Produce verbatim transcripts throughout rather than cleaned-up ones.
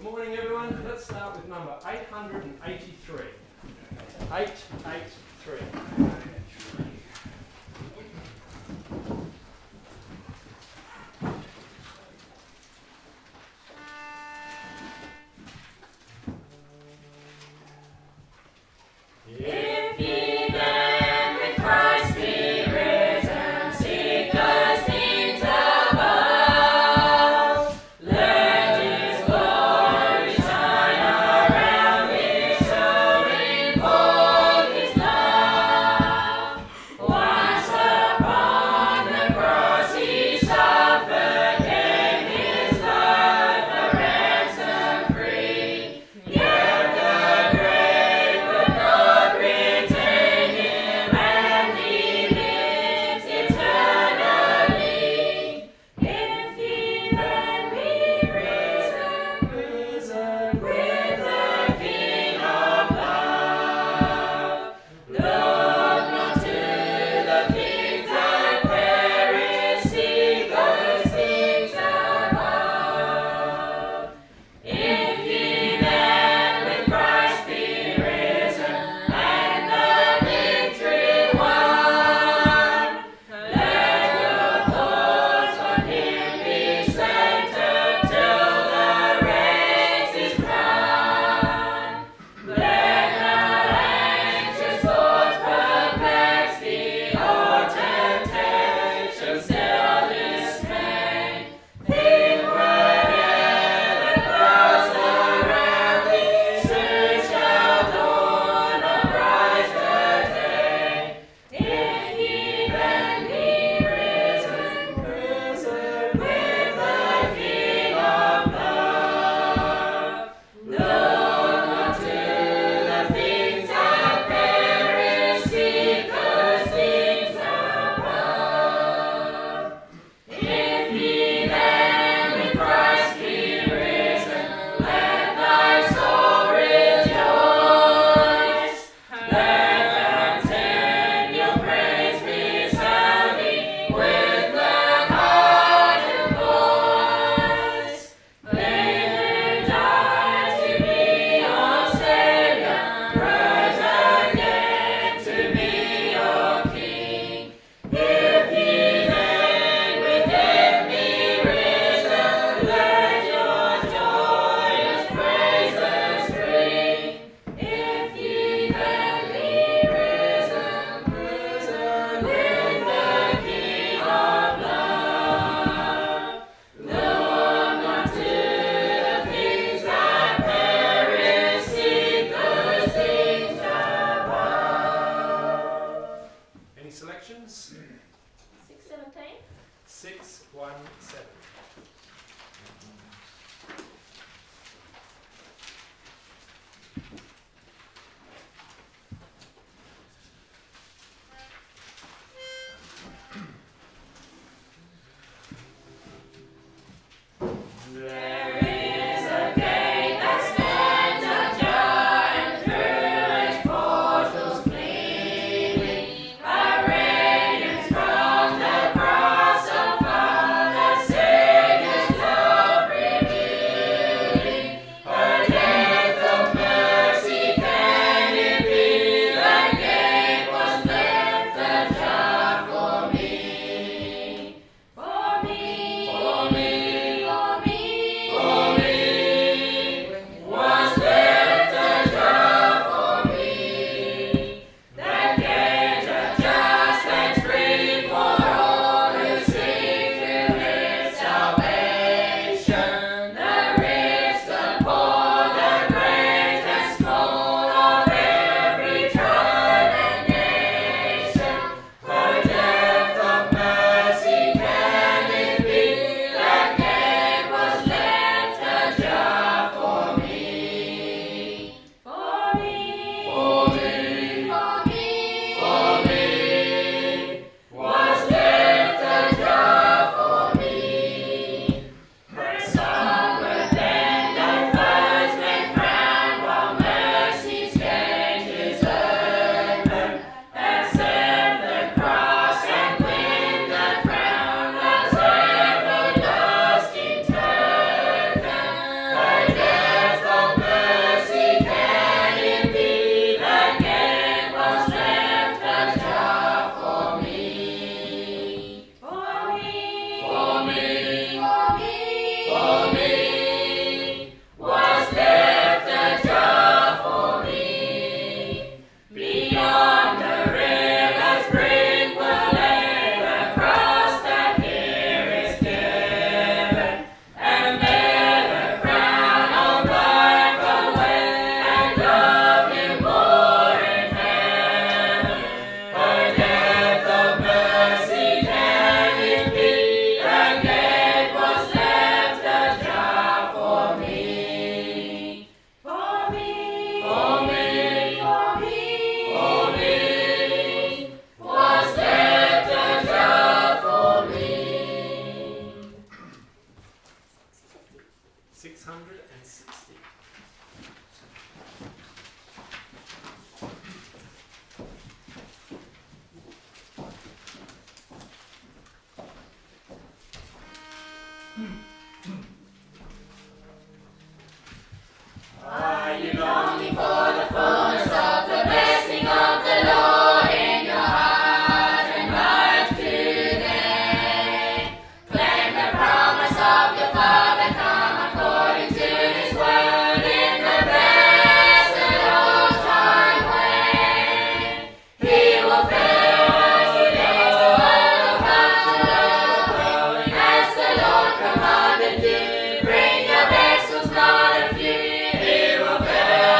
morning, everyone. Let's start with number eight hundred eighty-three. eight eighty-three. If ye then with Christ be risen, seek those things above. Let His glory shine around me, showing forth His love. Are you longing for the fullness of the blessing of the Lord in your heart and life today? Claim the promise of your Father, come according to His word in the blessed old time way. He will fill you to overflowing as the Lord commanded you. Bring your vessels, not a few. He will fill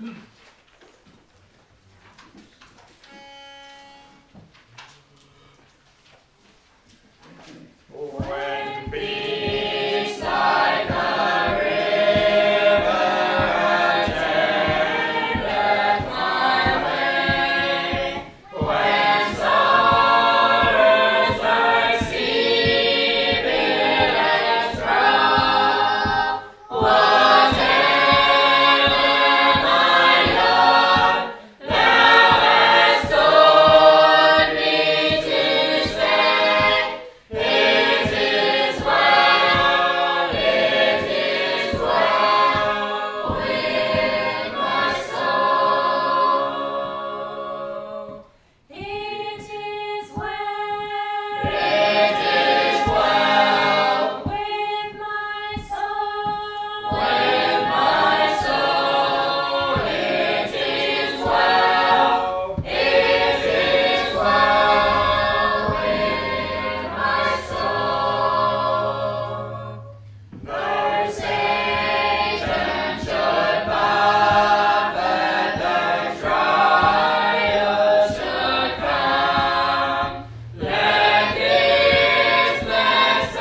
When peace like a river attendeth my way, when sorrows like sea billows roll, whatever my Lord, Thou hast told me to say, it is well, it is well with my soul. It is well, it is well with my soul, with my soul. It is well, it is well with my soul. Though Satan should buffet, the trials should come, let this blessed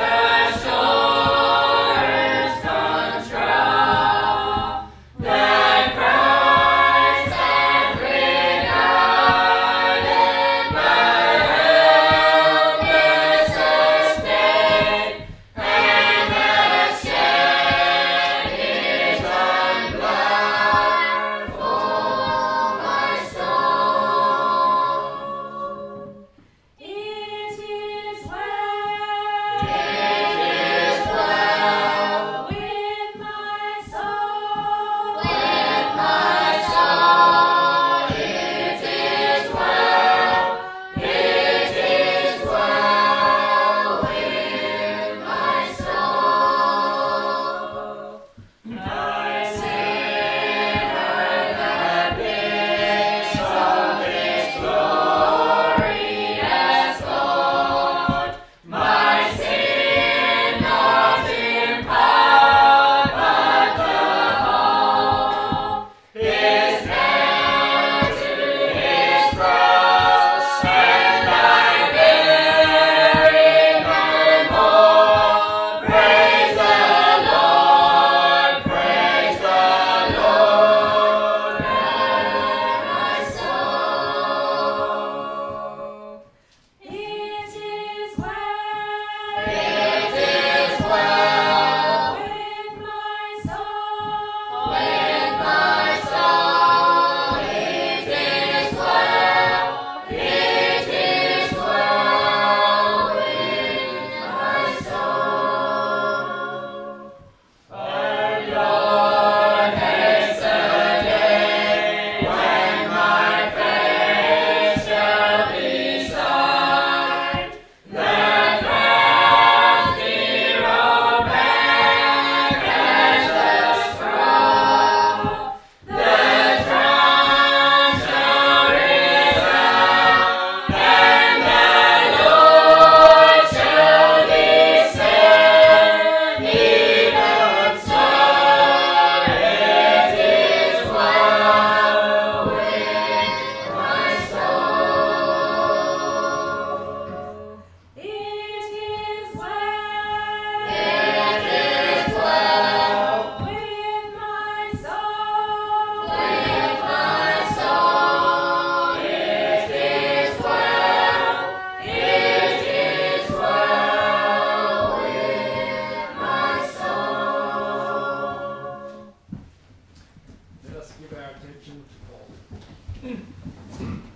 assurance control, that Christ hath regarded my helpless estate, and hath shed His own blood for my soul. It is well, it is well with my soul, with my soul. It is well, it is well with my soul. I savor the bliss of this glorious thought, my sin not in part, but the whole is nailed to His cross, and I bearing no more. Praise the Lord, praise the Lord, my soul. It is well, it is well with my soul, with my soul. It is well, it is well with my soul. Our Lord haste the day when my face shall be sight, that crafty robe back as the scroll, the trunk shall resound, and the Lord shall descend. Even so, it is well with my soul. It is well, it is well with my soul, with my soul. It is well, it is well with my soul. Let us give our attention to Paul.